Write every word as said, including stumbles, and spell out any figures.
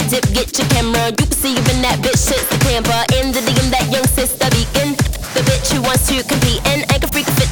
that dip, get your camera. You can see you in that bitch, shit's the camper. In the D M, that young sister beacon. The bitch who wants to compete and ain't a freak fit